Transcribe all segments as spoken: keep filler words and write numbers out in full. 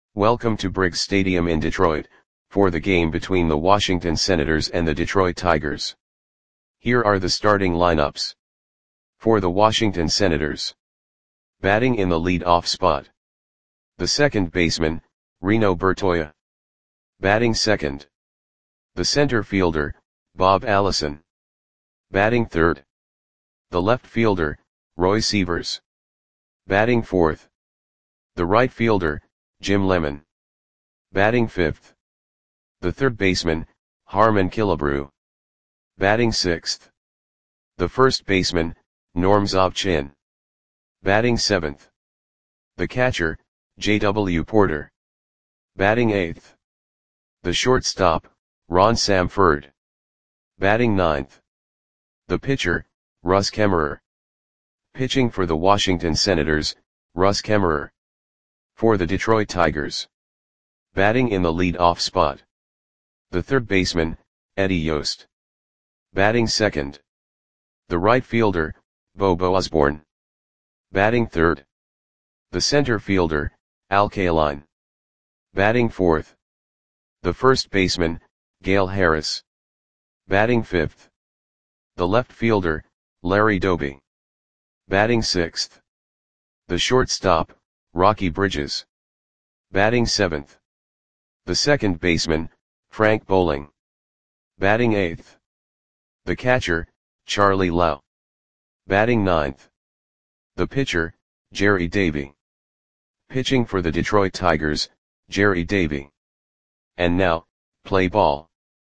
Welcome to Briggs Stadium in Detroit, for the game between the Washington Senators and the Detroit Tigers. Here are the starting lineups. For the Washington Senators. Batting in the lead-off spot. The second baseman, Reno Bertoia. Batting second. The center fielder, Bob Allison. Batting third. The left fielder, Roy Sievers. Batting fourth. The right fielder, Jim Lemon. Batting fifth. The third baseman, Harmon Killebrew. Batting sixth. The first baseman, Norm Zobchin. Batting seventh. The catcher, J W Porter. Batting eighth. The shortstop, Ron Samford. Batting ninth. The pitcher, Russ Kemmerer. Pitching for the Washington Senators, Russ Kemmerer. For the Detroit Tigers. Batting in the lead-off spot. The third baseman, Eddie Yost. Batting second. The right fielder, Bobo Osborne. Batting third. The center fielder, Al Kaline. Batting fourth. The first baseman, Gale Harris. Batting fifth. The left fielder, Larry Doby. Batting sixth. The shortstop, Rocky Bridges. Batting seventh. The second baseman, Frank Bowling. Batting eighth. The catcher, Charlie Lau. Batting ninth. The pitcher, Jerry Davy. Pitching for the Detroit Tigers, Jerry Davy. And now, play ball.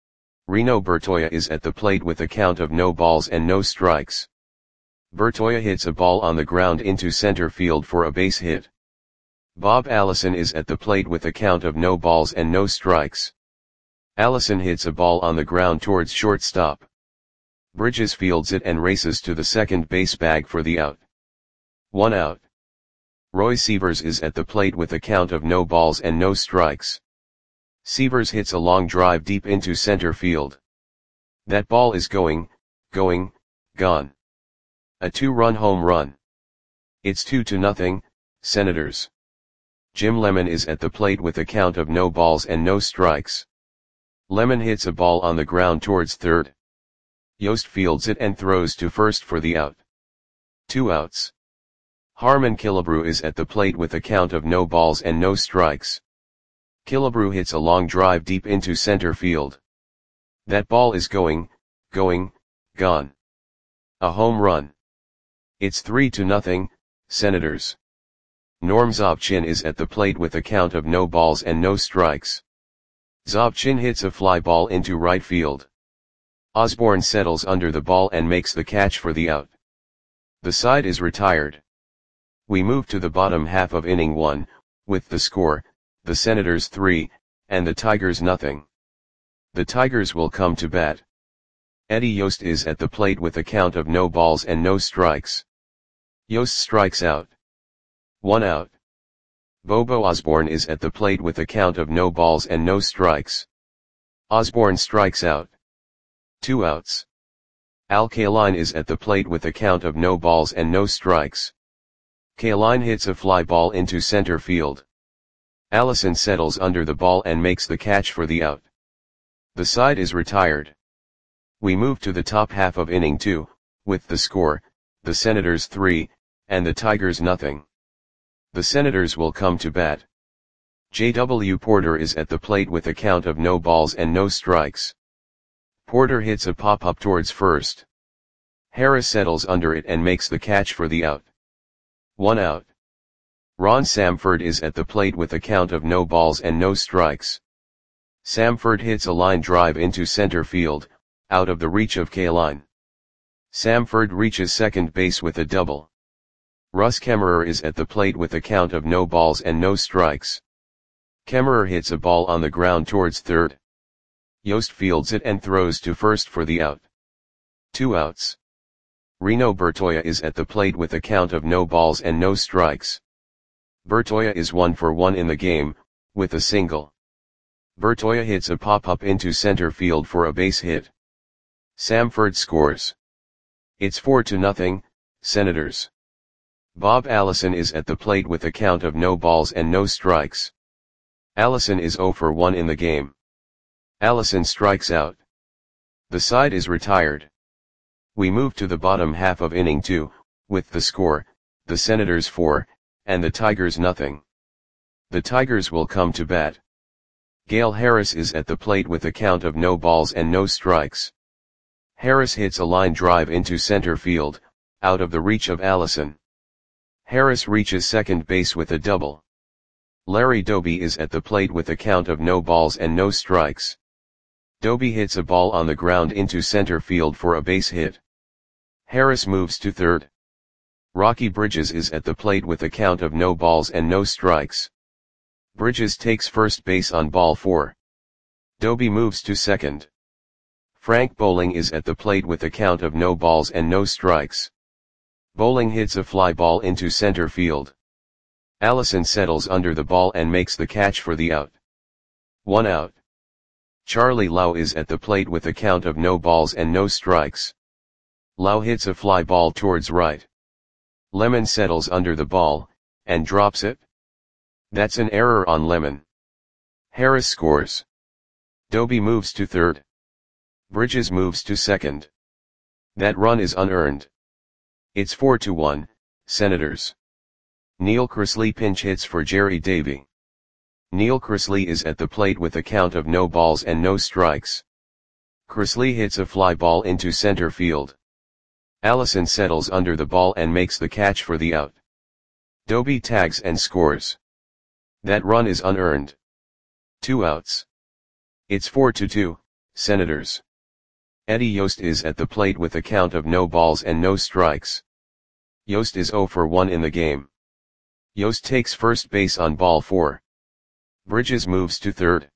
Reno Bertoia is at the plate with a count of no balls and no strikes. Bertoia hits a ball on the ground into center field for a base hit. Bob Allison is at the plate with a count of no balls and no strikes. Allison hits a ball on the ground towards shortstop. Bridges fields it and races to the second base bag for the out. One out. Roy Sievers is at the plate with a count of no balls and no strikes. Sievers hits a long drive deep into center field. That ball is going, going, gone. A two-run home run. It's two to nothing, Senators. Jim Lemon is at the plate with a count of no balls and no strikes. Lemon hits a ball on the ground towards third. Yost fields it and throws to first for the out. Two outs. Harmon Killebrew is at the plate with a count of no balls and no strikes. Killebrew hits a long drive deep into center field. That ball is going, going, gone. A home run. It's three to nothing, Senators. Norm Zobchin is at the plate with a count of no balls and no strikes. Zobchin hits a fly ball into right field. Osborne settles under the ball and makes the catch for the out. The side is retired. We move to the bottom half of inning one, with the score, the Senators three, and the Tigers nothing. The Tigers will come to bat. Eddie Yost is at the plate with a count of no balls and no strikes. Yost strikes out. One out. Bobo Osborne is at the plate with a count of no balls and no strikes. Osborne strikes out. Two outs. Al Kaline is at the plate with a count of no balls and no strikes. Kaline hits a fly ball into center field. Allison settles under the ball and makes the catch for the out. The side is retired. We move to the top half of inning two, with the score, the Senators three, and the Tigers nothing. The Senators will come to bat. J W Porter is at the plate with a count of no balls and no strikes. Porter hits a pop-up towards first. Harris settles under it and makes the catch for the out. One out. Ron Samford is at the plate with a count of no balls and no strikes. Samford hits a line drive into center field, out of the reach of Kaline. Samford reaches second base with a double. Russ Kemmerer is at the plate with a count of no balls and no strikes. Kemmerer hits a ball on the ground towards third. Yost fields it and throws to first for the out. Two outs. Reno Bertoia is at the plate with a count of no balls and no strikes. Bertoia is one for one in the game, with a single. Bertoia hits a pop-up into center field for a base hit. Samford scores. It's four to nothing, Senators. Bob Allison is at the plate with a count of no balls and no strikes. Allison is zero for one in the game. Allison strikes out. The side is retired. We move to the bottom half of inning two, with the score, the Senators four, and the Tigers nothing. The Tigers will come to bat. Gale Harris is at the plate with a count of no balls and no strikes. Harris hits a line drive into center field, out of the reach of Allison. Harris reaches second base with a double. Larry Doby is at the plate with a count of no balls and no strikes. Doby hits a ball on the ground into center field for a base hit. Harris moves to third. Rocky Bridges is at the plate with a count of no balls and no strikes. Bridges takes first base on ball four. Doby moves to second. Frank Bowling is at the plate with a count of no balls and no strikes. Bowling hits a fly ball into center field. Allison settles under the ball and makes the catch for the out. One out. Charlie Lau is at the plate with a count of no balls and no strikes. Lau hits a fly ball towards right. Lemon settles under the ball, and drops it. That's an error on Lemon. Harris scores. Doby moves to third. Bridges moves to second. That run is unearned. It's four to one, Senators. Neil Chrisley pinch hits for Jerry Davy. Neil Chrisley is at the plate with a count of no balls and no strikes. Chrisley hits a fly ball into center field. Allison settles under the ball and makes the catch for the out. Doby tags and scores. That run is unearned. Two outs. It's four to two, Senators. Eddie Yost is at the plate with a count of no balls and no strikes. Yost is zero for one in the game. Yost takes first base on ball four. Bridges moves to third.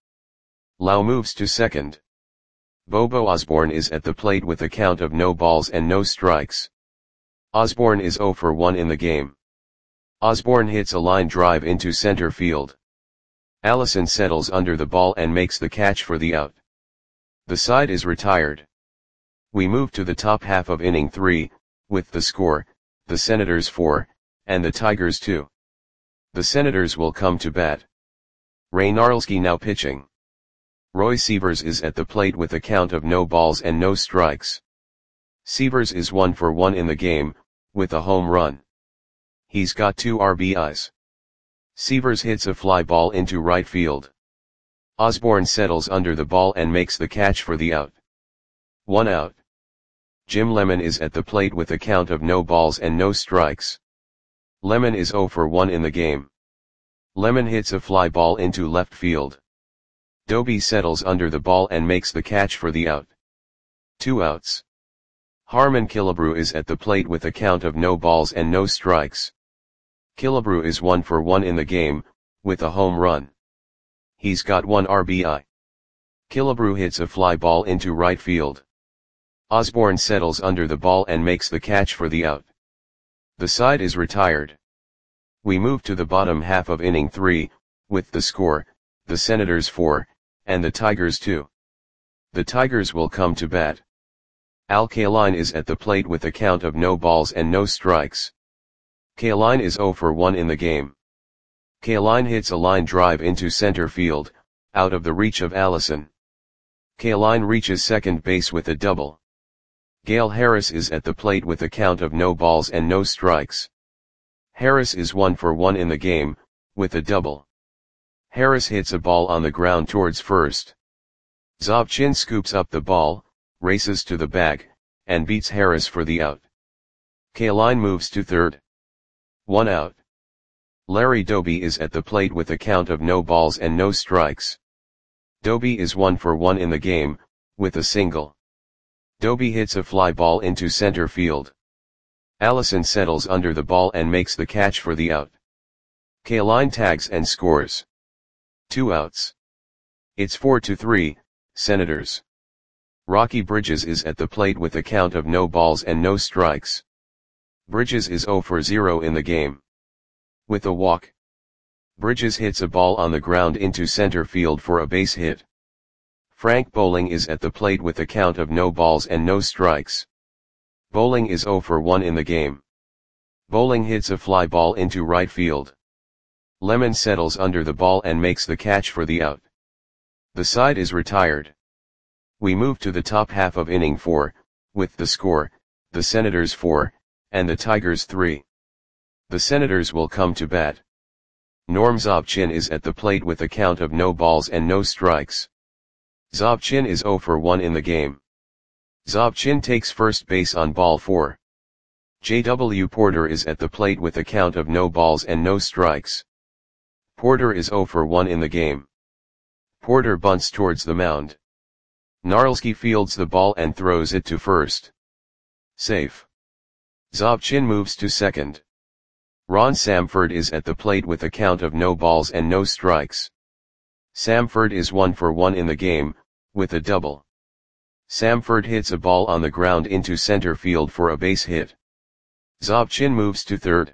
Lau moves to second. Bobo Osborne is at the plate with a count of no balls and no strikes. Osborne is zero for one in the game. Osborne hits a line drive into center field. Allison settles under the ball and makes the catch for the out. The side is retired. We move to the top half of inning three, with the score, the Senators four, and the Tigers two. The Senators will come to bat. Ray Narlski now pitching. Roy Sievers is at the plate with a count of no balls and no strikes. Sievers is one for one in the game, with a home run. He's got two R B Is. Sievers hits a fly ball into right field. Osborne settles under the ball and makes the catch for the out. One out. Jim Lemon is at the plate with a count of no balls and no strikes. Lemon is zero for one in the game. Lemon hits a fly ball into left field. Doby settles under the ball and makes the catch for the out. Two outs. Harmon Killebrew is at the plate with a count of no balls and no strikes. Killebrew is one for one in the game, with a home run. He's got one R B I. Killebrew hits a fly ball into right field. Osborne settles under the ball and makes the catch for the out. The side is retired. We move to the bottom half of inning three, with the score, the Senators four, and the Tigers two. The Tigers will come to bat. Al Kaline is at the plate with a count of no balls and no strikes. Kaline is zero for one in the game. Kaline hits a line drive into center field, out of the reach of Allison. Kaline reaches second base with a double. Gale Harris is at the plate with a count of no balls and no strikes. Harris is one for one in the game, with a double. Harris hits a ball on the ground towards first. Zobchin scoops up the ball, races to the bag, and beats Harris for the out. Kaline moves to third. One out. Larry Doby is at the plate with a count of no balls and no strikes. Doby is one for one in the game, with a single. Doby hits a fly ball into center field. Allison settles under the ball and makes the catch for the out. Kaline tags and scores. Two outs. It's four to three, Senators. Rocky Bridges is at the plate with a count of no balls and no strikes. Bridges is zero for zero in the game. With a walk. Bridges hits a ball on the ground into center field for a base hit. Frank Bowling is at the plate with a count of no balls and no strikes. Bowling is zero for one in the game. Bowling hits a fly ball into right field. Lemon settles under the ball and makes the catch for the out. The side is retired. We move to the top half of inning four, with the score, the Senators four, and the Tigers three. The Senators will come to bat. Norm Zobchin is at the plate with a count of no balls and no strikes. Zobchin is zero for one in the game. Zobchin takes first base on ball four. J W Porter is at the plate with a count of no balls and no strikes. Porter is zero for one in the game. Porter bunts towards the mound. Gnarlski fields the ball and throws it to first. Safe. Zobchin moves to second. Ron Samford is at the plate with a count of no balls and no strikes. Samford is one for one in the game, with a double. Samford hits a ball on the ground into center field for a base hit. Zobchin moves to third.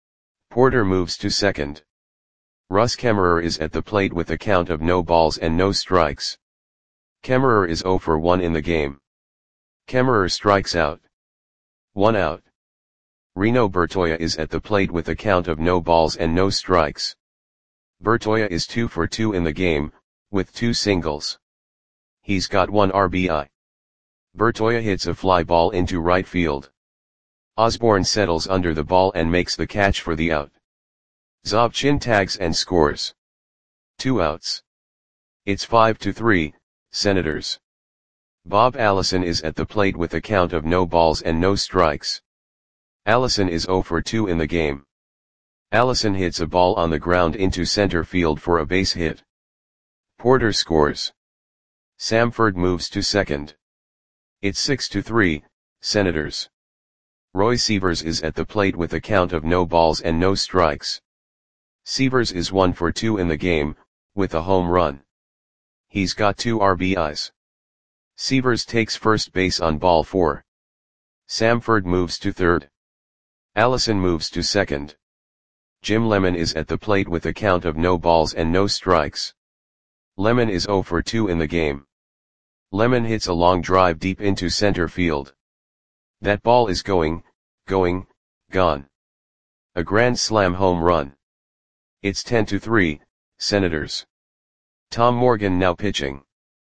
Porter moves to second. Russ Kemmerer is at the plate with a count of no balls and no strikes. Kemmerer is zero for one in the game. Kemmerer strikes out. One out. Reno Bertoia is at the plate with a count of no balls and no strikes. Bertoia is two for two in the game, with two singles. He's got one R B I. Bertoia hits a fly ball into right field. Osborne settles under the ball and makes the catch for the out. Zobchin tags and scores. Two outs. It's five to three, Senators. Bob Allison is at the plate with a count of no balls and no strikes. Allison is zero for two in the game. Allison hits a ball on the ground into center field for a base hit. Porter scores. Samford moves to second. It's six to three, Senators. Roy Sievers is at the plate with a count of no balls and no strikes. Sievers is one for two in the game, with a home run. He's got two R B Is. Sievers takes first base on ball four. Samford moves to third. Allison moves to second. Jim Lemon is at the plate with a count of no balls and no strikes. Lemon is zero for two in the game. Lemon hits a long drive deep into center field. That ball is going, going, gone. A grand slam home run. It's ten to three, Senators. Tom Morgan now pitching.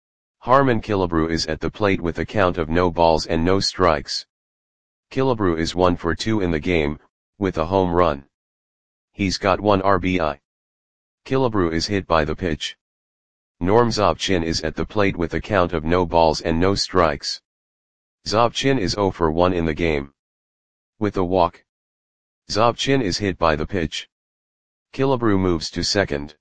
Harmon Killebrew is at the plate with a count of no balls and no strikes. Killebrew is one for two in the game, with a home run. He's got one R B I. Killebrew is hit by the pitch. Norm Zobchin is at the plate with a count of no balls and no strikes. Zobchin is zero for one in the game. With a walk. Zobchin is hit by the pitch. Killebrew moves to second.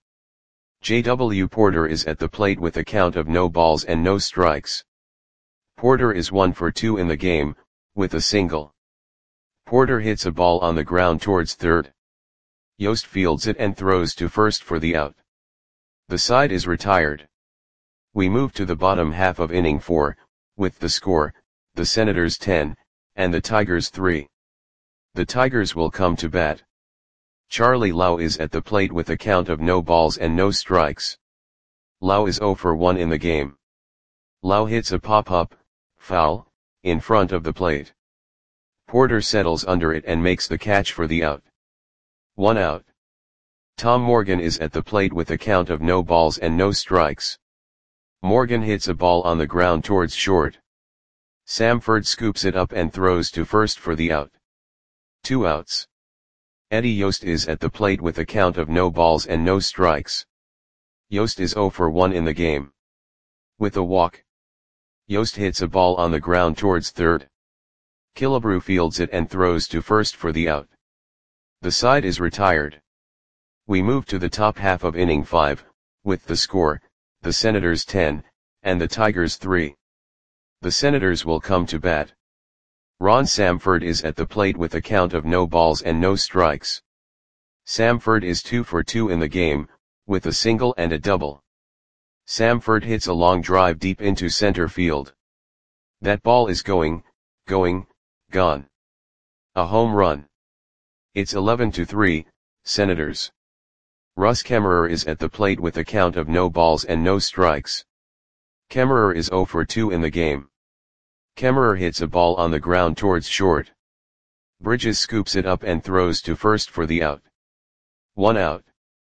J W Porter is at the plate with a count of no balls and no strikes. Porter is one for two in the game, with a single. Porter hits a ball on the ground towards third. Yost fields it and throws to first for the out. The side is retired. We move to the bottom half of inning four, with the score, the Senators ten, and the Tigers three. The Tigers will come to bat. Charlie Lau is at the plate with a count of no balls and no strikes. Lau is zero for one in the game. Lau hits a pop-up, foul, in front of the plate. Porter settles under it and makes the catch for the out. One out. Tom Morgan is at the plate with a count of no balls and no strikes. Morgan hits a ball on the ground towards short. Samford scoops it up and throws to first for the out. Two outs. Eddie Yost is at the plate with a count of no balls and no strikes. Yost is zero for one in the game. With a walk. Yost hits a ball on the ground towards third. Killebrew fields it and throws to first for the out. The side is retired. We move to the top half of inning five, with the score, the Senators ten, and the Tigers three. The Senators will come to bat. Ron Samford is at the plate with a count of no balls and no strikes. Samford is two for two in the game, with a single and a double. Samford hits a long drive deep into center field. That ball is going, going, gone. A home run. It's eleven to three, Senators. Russ Kemmerer is at the plate with a count of no balls and no strikes. Kemmerer is zero for two in the game. Kemmerer hits a ball on the ground towards short. Bridges scoops it up and throws to first for the out. One out.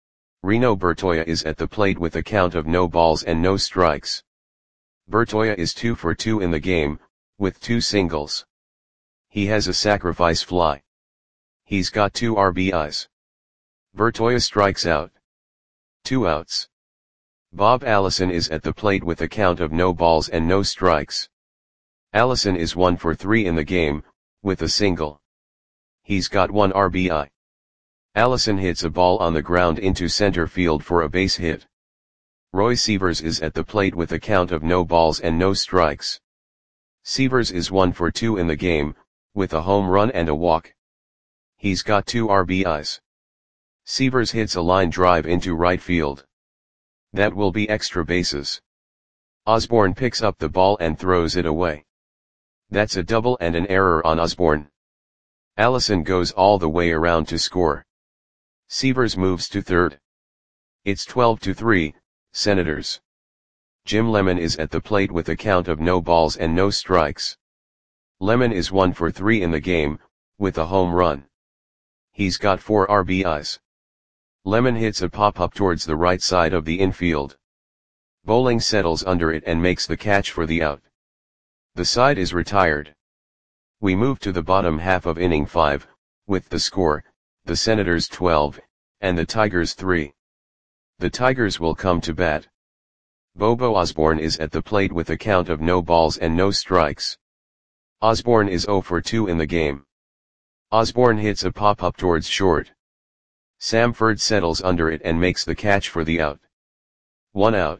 Reno Bertoia is at the plate with a count of no balls and no strikes. Bertoia is two for two in the game, with two singles. He has a sacrifice fly. He's got two R B Is. Bertoia strikes out. Two outs. Bob Allison is at the plate with a count of no balls and no strikes. Allison is one for three in the game, with a single. He's got one R B I. Allison hits a ball on the ground into center field for a base hit. Roy Sievers is at the plate with a count of no balls and no strikes. Sievers is one for two in the game, with a home run and a walk. He's got two R B Is. Sievers hits a line drive into right field. That will be extra bases. Osborne picks up the ball and throws it away. That's a double and an error on Osborne. Allison goes all the way around to score. Sievers moves to third. It's twelve to three, Senators. Jim Lemon is at the plate with a count of no balls and no strikes. Lemon is one for three in the game, with a home run. He's got four R B Is. Lemon hits a pop-up towards the right side of the infield. Bowling settles under it and makes the catch for the out. The side is retired. We move to the bottom half of inning five, with the score, the Senators twelve, and the Tigers three. The Tigers will come to bat. Bobo Osborne is at the plate with a count of no balls and no strikes. Osborne is zero for two in the game. Osborne hits a pop-up towards short. Samford settles under it and makes the catch for the out. One out.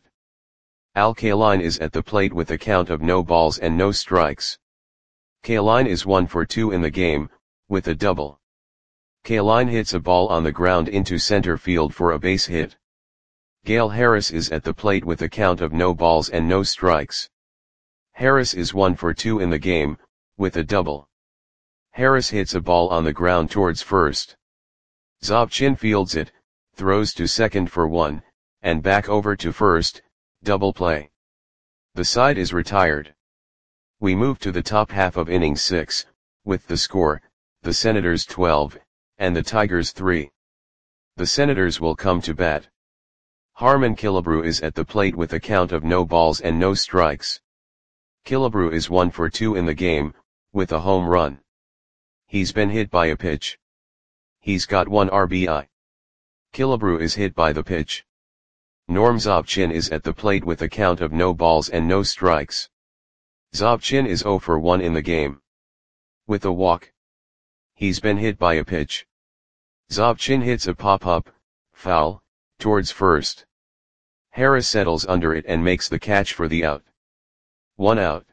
Al Kaline is at the plate with a count of no balls and no strikes. Kaline is one for two in the game, with a double. Kaline hits a ball on the ground into center field for a base hit. Gale Harris is at the plate with a count of no balls and no strikes. Harris is one for two in the game, with a double. Harris hits a ball on the ground towards first. Zobchin fields it, throws to second for one, and back over to first, double play. The side is retired. We move to the top half of inning six, with the score, the Senators twelve, and the Tigers three. The Senators will come to bat. Harmon Killebrew is at the plate with a count of no balls and no strikes. Killebrew is one for two in the game, with a home run. He's been hit by a pitch. He's got one R B I. Killebrew is hit by the pitch. Norm Zobchin is at the plate with a count of no balls and no strikes. Zobchin is zero for one in the game. With a walk. He's been hit by a pitch. Zobchin hits a pop-up, foul, towards first. Harris settles under it and makes the catch for the out. One out.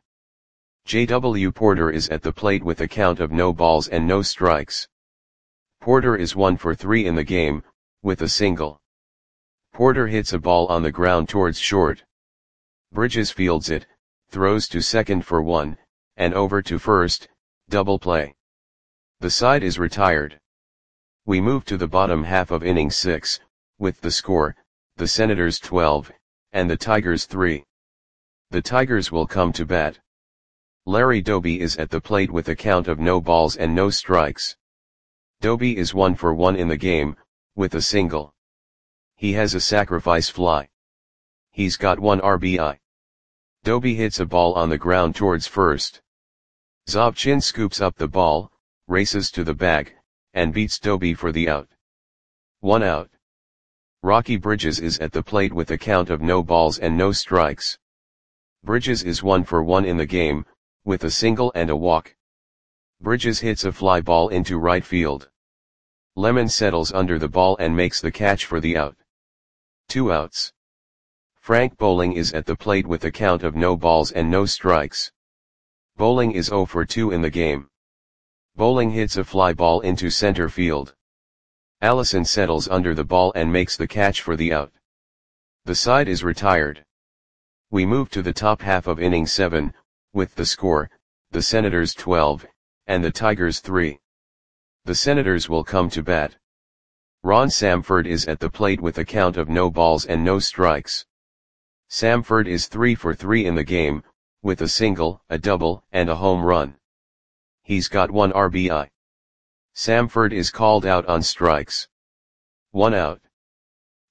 J W Porter is at the plate with a count of no balls and no strikes. Porter is one for three in the game, with a single. Porter hits a ball on the ground towards short. Bridges fields it, throws to second for one, and over to first, double play. The side is retired. We move to the bottom half of inning six, with the score, the Senators twelve, and the Tigers three. The Tigers will come to bat. Larry Doby is at the plate with a count of no balls and no strikes. Doby is one for one in the game, with a single. He has a sacrifice fly. He's got one R B I. Doby hits a ball on the ground towards first. Zobchin scoops up the ball, races to the bag, and beats Doby for the out. One out. Rocky Bridges is at the plate with a count of no balls and no strikes. Bridges is one for one in the game, with a single and a walk. Bridges hits a fly ball into right field. Lemon settles under the ball and makes the catch for the out. Two outs. Frank Bowling is at the plate with a count of no balls and no strikes. Bowling is zero for two in the game. Bowling hits a fly ball into center field. Allison settles under the ball and makes the catch for the out. The side is retired. We move to the top half of inning seven, with the score, the Senators twelve, and the Tigers three. The Senators will come to bat. Ron Samford is at the plate with a count of no balls and no strikes. Samford is three for three in the game, with a single, a double, and a home run. He's got one R B I. Samford is called out on strikes. One out.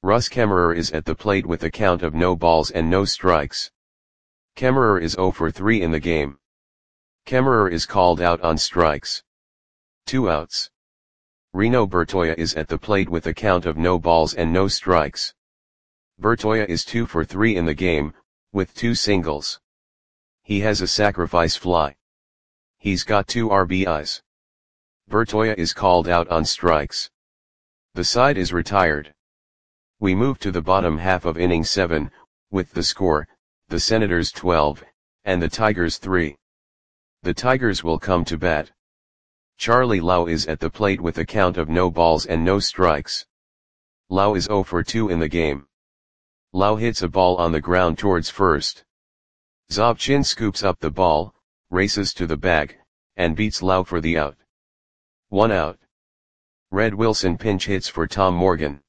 Russ Kemmerer is at the plate with a count of no balls and no strikes. Kemmerer is zero for three in the game. Kemmerer is called out on strikes. Two outs. Reno Bertoia is at the plate with a count of no balls and no strikes. Bertoia is two for three in the game, with two singles. He has a sacrifice fly. He's got two R B Is. Bertoia is called out on strikes. The side is retired. We move to the bottom half of inning seven, with the score, the Senators twelve, and the Tigers three. The Tigers will come to bat. Charlie Lau is at the plate with a count of no balls and no strikes. Lau is zero for two in the game. Lau hits a ball on the ground towards first. Zob Chin scoops up the ball, races to the bag, and beats Lau for the out. One out. Red Wilson pinch hits for Tom Morgan.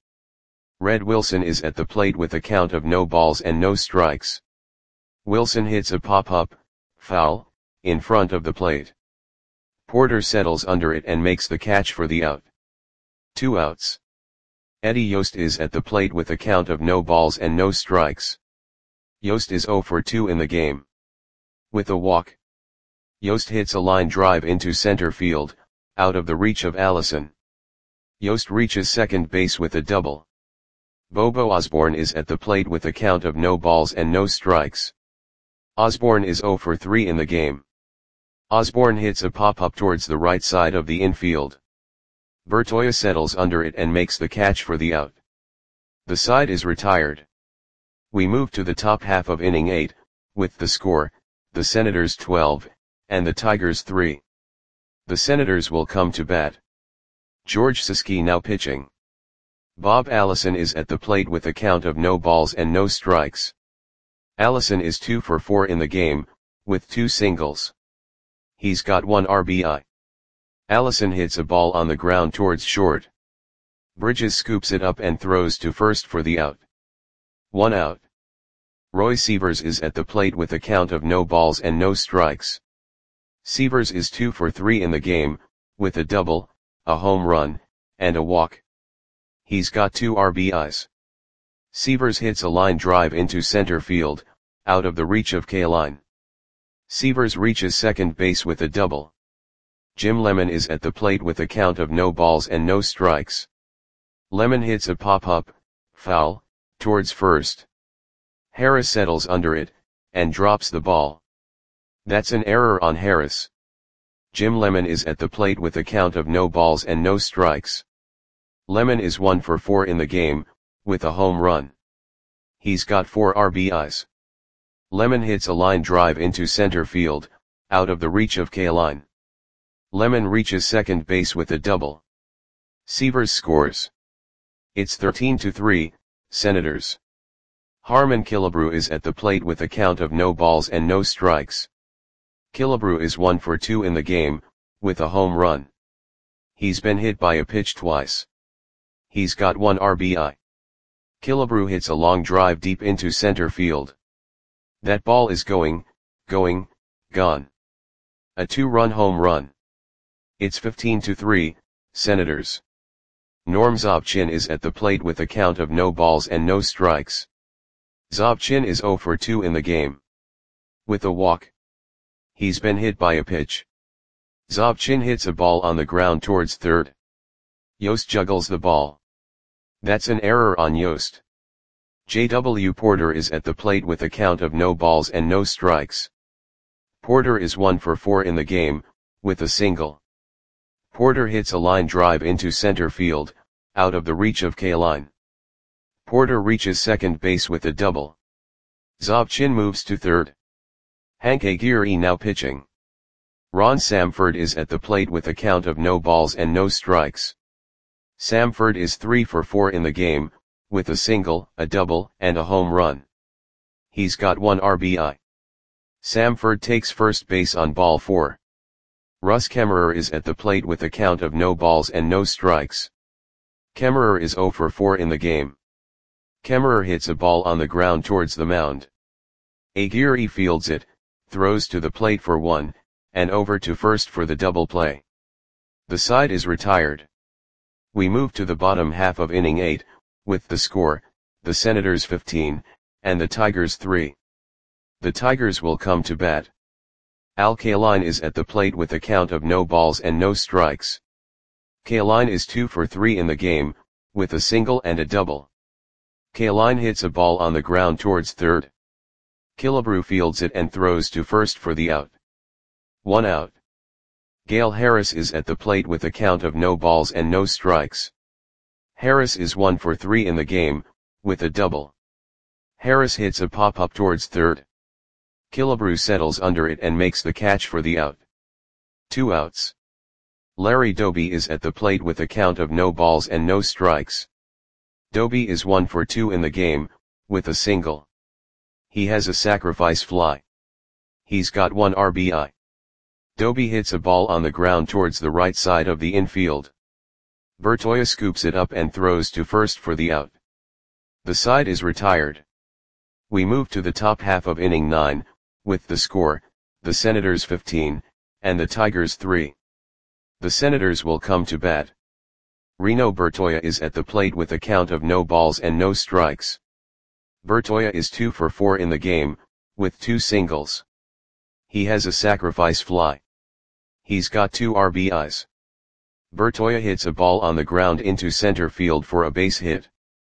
Red Wilson is at the plate with a count of no balls and no strikes. Wilson hits a pop-up, foul, in front of the plate. Porter settles under it and makes the catch for the out. Two outs. Eddie Yost is at the plate with a count of no balls and no strikes. Yost is zero for two in the game. With a walk. Yost hits a line drive into center field, out of the reach of Allison. Yost reaches second base with a double. Bobo Osborne is at the plate with a count of no balls and no strikes. Osborne is zero for three in the game. Osborne hits a pop-up towards the right side of the infield. Bertoia settles under it and makes the catch for the out. The side is retired. We move to the top half of inning eight, with the score, the Senators twelve, and the Tigers three. The Senators will come to bat. George Siski now pitching. Bob Allison is at the plate with a count of no balls and no strikes. Allison is two for four in the game, with two singles. He's got one R B I. Allison hits a ball on the ground towards short. Bridges scoops it up and throws to first for the out. One out. Roy Sievers is at the plate with a count of no balls and no strikes. Sievers is two for three in the game, with a double, a home run, and a walk. He's got two R B Is. Sievers hits a line drive into center field, out of the reach of Kaline. Sievers reaches second base with a double. Jim Lemon is at the plate with a count of no balls and no strikes. Lemon hits a pop-up, foul, towards first. Harris settles under it, and drops the ball. That's an error on Harris. Jim Lemon is at the plate with a count of no balls and no strikes. Lemon is one for four in the game, with a home run. He's got four R B Is. Lemon hits a line drive into center field, out of the reach of Kaline. Lemon reaches second base with a double. Sievers scores. It's thirteen to three, Senators. Harmon Killebrew is at the plate with a count of no balls and no strikes. Killebrew is one for two in the game, with a home run. He's been hit by a pitch twice. He's got one R B I. Killebrew hits a long drive deep into center field. That ball is going, going, gone. A two-run home run. It's fifteen to three, Senators. Norm Zobchin is at the plate with a count of no balls and no strikes. Zobchin is zero for two in the game. With a walk. He's been hit by a pitch. Zobchin hits a ball on the ground towards third. Yost juggles the ball. That's an error on Yost. J W Porter is at the plate with a count of no balls and no strikes. Porter is one for four in the game, with a single. Porter hits a line drive into center field, out of the reach of Kaline. Porter reaches second base with a double. Zobchin moves to third. Hank Aguirre now pitching. Ron Samford is at the plate with a count of no balls and no strikes. Samford is three for four in the game, with a single, a double, and a home run. He's got one R B I. Samford takes first base on ball four. Russ Kemmerer is at the plate with a count of no balls and no strikes. Kemmerer is zero for four in the game. Kemmerer hits a ball on the ground towards the mound. Aguirre fields it, throws to the plate for one, and over to first for the double play. The side is retired. We move to the bottom half of inning eight, with the score, the Senators fifteen, and the Tigers three. The Tigers will come to bat. Al Kaline is at the plate with a count of no balls and no strikes. Kaline is two for three in the game, with a single and a double. Kaline hits a ball on the ground towards third. Killebrew fields it and throws to first for the out. One out. Gale Harris is at the plate with a count of no balls and no strikes. Harris is one for three in the game, with a double. Harris hits a pop-up towards third. Killebrew settles under it and makes the catch for the out. Two outs. Larry Doby is at the plate with a count of no balls and no strikes. Doby is one for two in the game, with a single. He has a sacrifice fly. He's got one R B I. Doby hits a ball on the ground towards the right side of the infield. Bertoia scoops it up and throws to first for the out. The side is retired. We move to the top half of inning nine, with the score, the Senators fifteen, and the Tigers three. The Senators will come to bat. Reno Bertoia is at the plate with a count of no balls and no strikes. Bertoia is two for four in the game, with two singles. He has a sacrifice fly. He's got two R B Is. Bertoia hits a ball on the ground into center field for a base hit.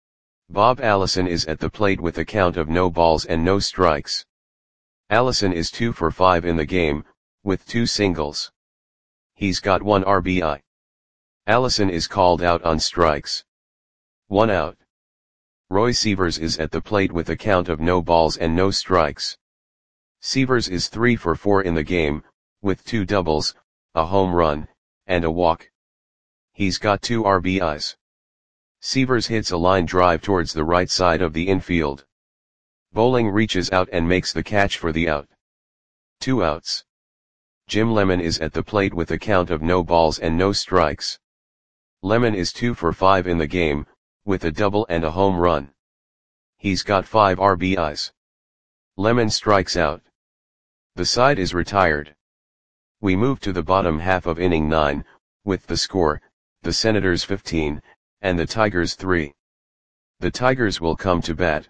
Bob Allison is at the plate with a count of no balls and no strikes. Allison is two for five in the game, with two singles. He's got one R B I. Allison is called out on strikes. One out. Roy Sievers is at the plate with a count of no balls and no strikes. Sievers is three for four in the game, with two doubles, a home run, and a walk. He's got two R B Is. Sievers hits a line drive towards the right side of the infield. Bowling reaches out and makes the catch for the out. Two outs. Jim Lemon is at the plate with a count of no balls and no strikes. Lemon is two for five in the game, with a double and a home run. He's got five R B Is. Lemon strikes out. The side is retired. We move to the bottom half of inning nine, with the score, the Senators fifteen, and the Tigers three. The Tigers will come to bat.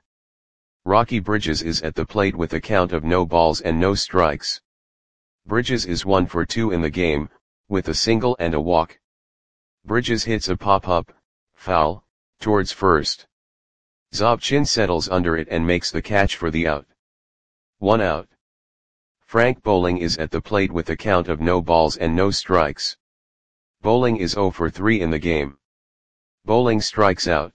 Rocky Bridges is at the plate with a count of no balls and no strikes. Bridges is one for two in the game, with a single and a walk. Bridges hits a pop-up, foul, towards first. Zobchin settles under it and makes the catch for the out. One out. Frank Bowling is at the plate with a count of no balls and no strikes. Bowling is zero for three in the game. Bowling strikes out.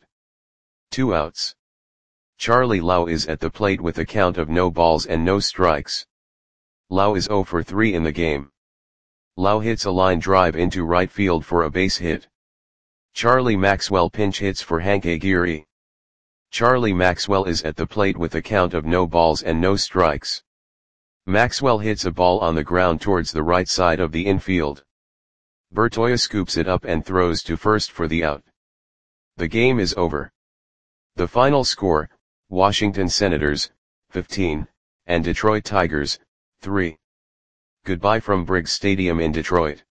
Two outs. Charlie Lau is at the plate with a count of no balls and no strikes. Lau is zero for three in the game. Lau hits a line drive into right field for a base hit. Charlie Maxwell pinch hits for Hank Aguirre. Charlie Maxwell is at the plate with a count of no balls and no strikes. Maxwell hits a ball on the ground towards the right side of the infield. Bertoia scoops it up and throws to first for the out. The game is over. The final score, Washington Senators, fifteen, and Detroit Tigers, three. Goodbye from Briggs Stadium in Detroit.